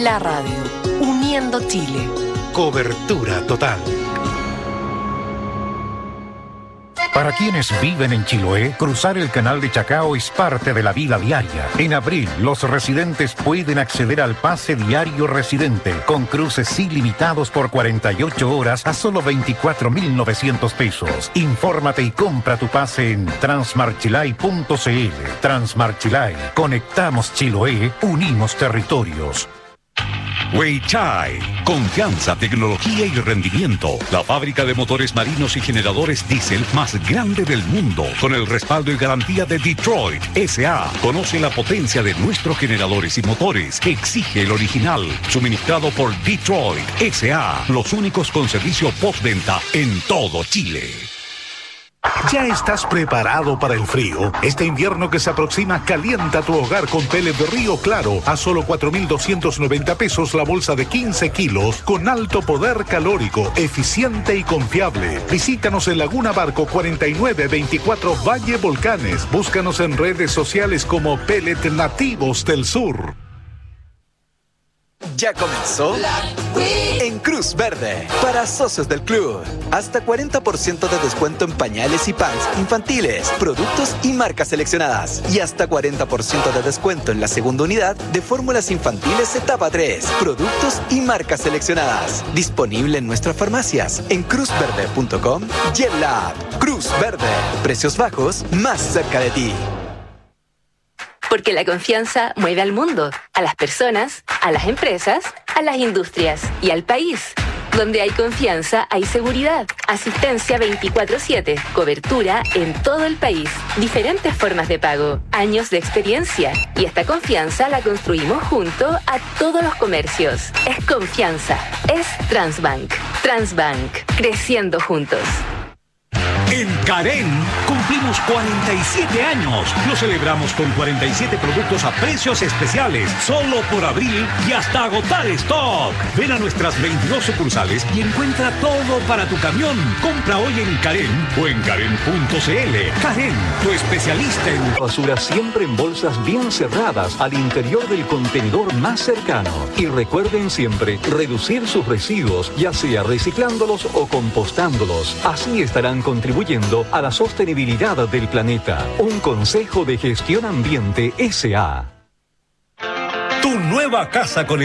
La radio, uniendo Chile. Cobertura total. Para quienes viven en Chiloé, cruzar el canal de Chacao es parte de la vida diaria. En abril, los residentes pueden acceder al pase diario residente, con cruces ilimitados por 48 horas a solo 24.900 pesos. Infórmate y compra tu pase en transmarchilay.cl. Transmarchilay. Conectamos Chiloé, unimos territorios. Weichai, confianza, tecnología y rendimiento. La fábrica de motores marinos y generadores diésel más grande del mundo, con el respaldo y garantía de Detroit S.A. Conoce la potencia de nuestros generadores y motores. Exige el original, suministrado por Detroit S.A. Los únicos con servicio postventa en todo Chile. ¿Ya estás preparado para el frío? Este invierno que se aproxima, calienta tu hogar con pellet de Río Claro a solo 4.290 pesos la bolsa de 15 kilos con alto poder calórico, eficiente y confiable. Visítanos en Laguna Barco 4924 Valle Volcanes. Búscanos en redes sociales como Pellet Nativos del Sur. Ya comenzó en Cruz Verde para socios del club. Hasta 40% de descuento en pañales y pants infantiles, productos y marcas seleccionadas. Y hasta 40% de descuento en la segunda unidad de fórmulas infantiles etapa 3, productos y marcas seleccionadas. Disponible en nuestras farmacias, en cruzverde.com y en la app. Cruz Verde. Precios bajos más cerca de ti. Porque la confianza mueve al mundo, a las personas, a las empresas, a las industrias y al país. Donde hay confianza, hay seguridad. Asistencia 24/7. Cobertura en todo el país. Diferentes formas de pago. Años de experiencia. Y esta confianza la construimos junto a todos los comercios. Es confianza. Es Transbank. Transbank. Creciendo juntos. En Carén cumplimos 47 años. Lo celebramos con 47 productos a precios especiales, solo por abril y hasta agotar stock. Ven a nuestras 22 sucursales y encuentra todo para tu camión. Compra hoy en Carén o en carén.cl. Carén, tu especialista en basura siempre en bolsas bien cerradas al interior del contenedor más cercano. Y recuerden siempre reducir sus residuos, ya sea reciclándolos o compostándolos. Así estarán contribuyendo a la sostenibilidad del planeta. Un consejo de gestión ambiente S.A. tu nueva casa con